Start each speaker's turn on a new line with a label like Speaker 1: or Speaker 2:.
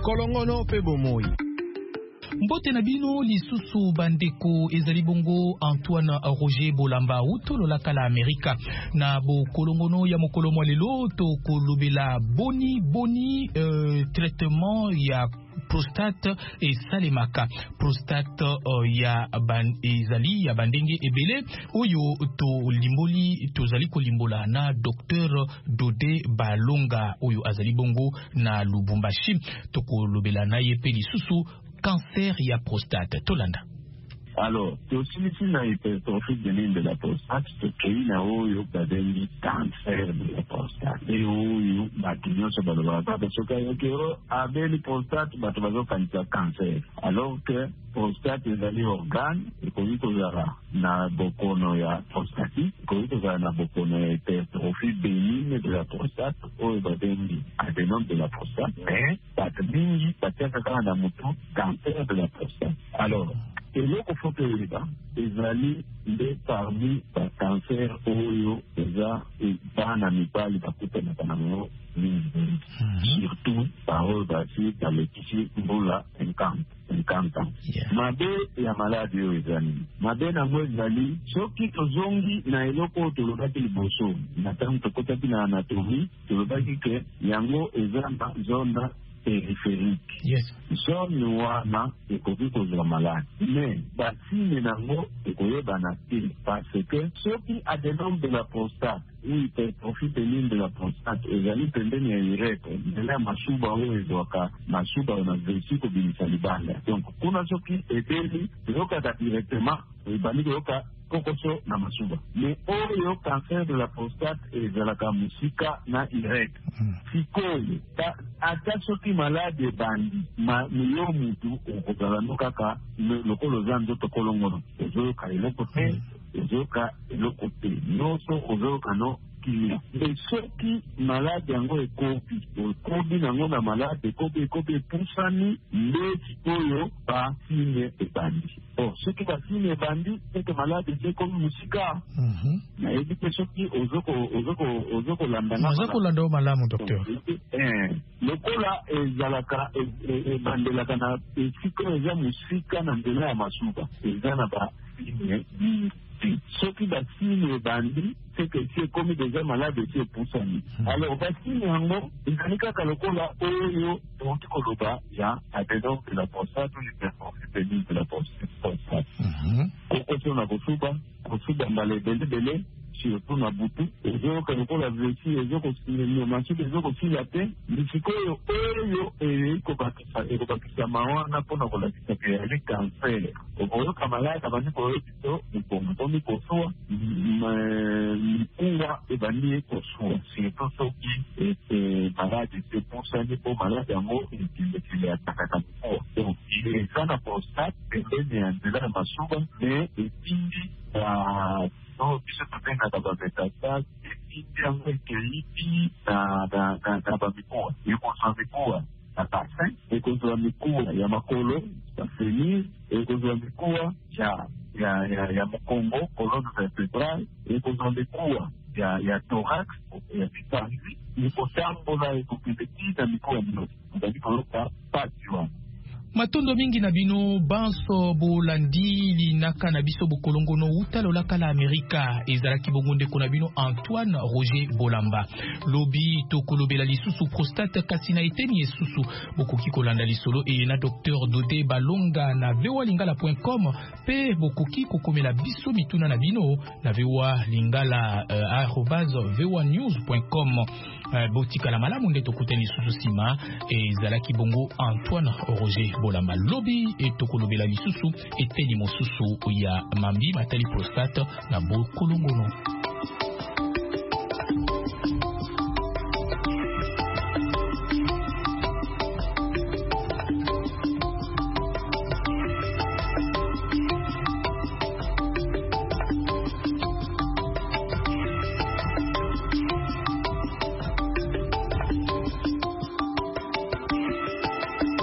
Speaker 1: kolongono pe bomoi.
Speaker 2: Mbote na bino lisusu bandeko ezali bongo Antoine Roger Bolamba utolo la kala Amerika na bo kolongono ya mokolo mwa lelo to kolobela boni traitement ya prostate et salemaka prostate ya ezali ya bandenge ebele oyo to limboli tozali kolimbola na Dr Dode Balonga oyo azali bongo na Lubumbashi to kolobela na ye pe lisusu cancer ya prostate tolanda.
Speaker 3: Alors, aussi na hypertrophie de la prostate, c'est na oyo badengi cancer de la prostate. Et oyo batinyo so balobaka parce que abeli prostate bato bazokanisa cancer. Alors que prostate ezali organe ekoki kozala na bokono ya prostatique, ekoki kozala na bokono ya hypertrophie bénigne de la prostate oyo badengi adénome de la prostate. Mais bato mingi batiaka kaka na mutu cancer de la prostate. Alors, eloko foto yoyeba ezali nde parmi bacancer oyo eza bana mibali bakutanaka nango mingi surtout baoyo basi balekisi mbula 50 ans. Mabe ya maladi oyo eza nini? Mabe nango ezali soki tozongi na eloko oyo tolobaki liboso na ntango tokotaki na anatomie tolobaki ke yango eza na zone périphérique.
Speaker 2: Yes.
Speaker 3: Zone wana ekoki kozwa maladi. Mais basine nango ekoyebana te parce que soki adénome de la prostate ou hypertrophie bénigne de la prostate ezali pembeni ya urètre nzela ya masuba oyo ezwaka masuba na vessie kobimisa libanda. Donc kuna soki ebeli ezokaka directement ebandi koyoka kokoso na masuba. Mais oyo cancer de la prostate ezalaka musika na urètre. Sikoyo ata soki malade ebandi miyo mutu okozala no kaka lokolo za nzoto kolongono ozoyoka eloko te ozoyoka eloko te nyonso ozoyoka no kimia. Mais soki malade yango ekobi nango na malade ekobi epusani nde sikoyo basine ebandi. Soki basine ebandi ete malade eze ekomi musika nayebi te soki
Speaker 2: ozokolanda malamu docteur.
Speaker 3: Lokola ezalaka ebandelaka na esika eza musika na nzela ya masuba eza na basine soki basine ebandi seke esi ekomi deja malade esi epusani. Alors basine yango ezali kaka lokola oyo toki koloba ya adénome de la prostate ou hypertrophie bénigne de la prostate. Kokoso na kosuba mbala ebelebele surtout na butu ezoyoka lokola vessie masuba ezokosila te lisikoyo oyo ekobakisa mawana mpona kolakisa ke yali cancer okoyoka malade abandi koyokiso mokongo tomi kosuwa mikuwa ebandi ekosuwa surtout soki malade esepusani mpo malade yango ekilekile atakaka mikuwa. Donc eza na prostate pembeni ya nzela ya masuba me etindi biso tobengaka bametastase etindi yango ekeibi na bamikuwa ekozwa mikuwa na bassin ekozwa mikuwa ya makolo bafenir ekozwa mikuwa ya mokongo colonne vertébrale ekozwa mikuwa ya thorax ya mipanzi ekotambola ekokende na mikuwa nyonso ezali koyoka pasi wana.
Speaker 2: Matondo mingi na bino banso bolandi linaka na biso bokolongono utalo la kala Amerika ezalaki bongonde kona bino Antoine Roger Bolamba lobi to kolobela lisusu prostate kasina eteni esusu bokoki kolanda lisolo e na Dr Dode Balonga na vewalingala.com pe bokoki kokomela biso mituna na bino na vewalingala @vewanews.com botika la malamu nde tokuteni lisusu sima ezalaki bongo Antoine Roger Bolamba lobi etokolobela lisusu eteni mosusu ya mambi matali prostate na bokolongono.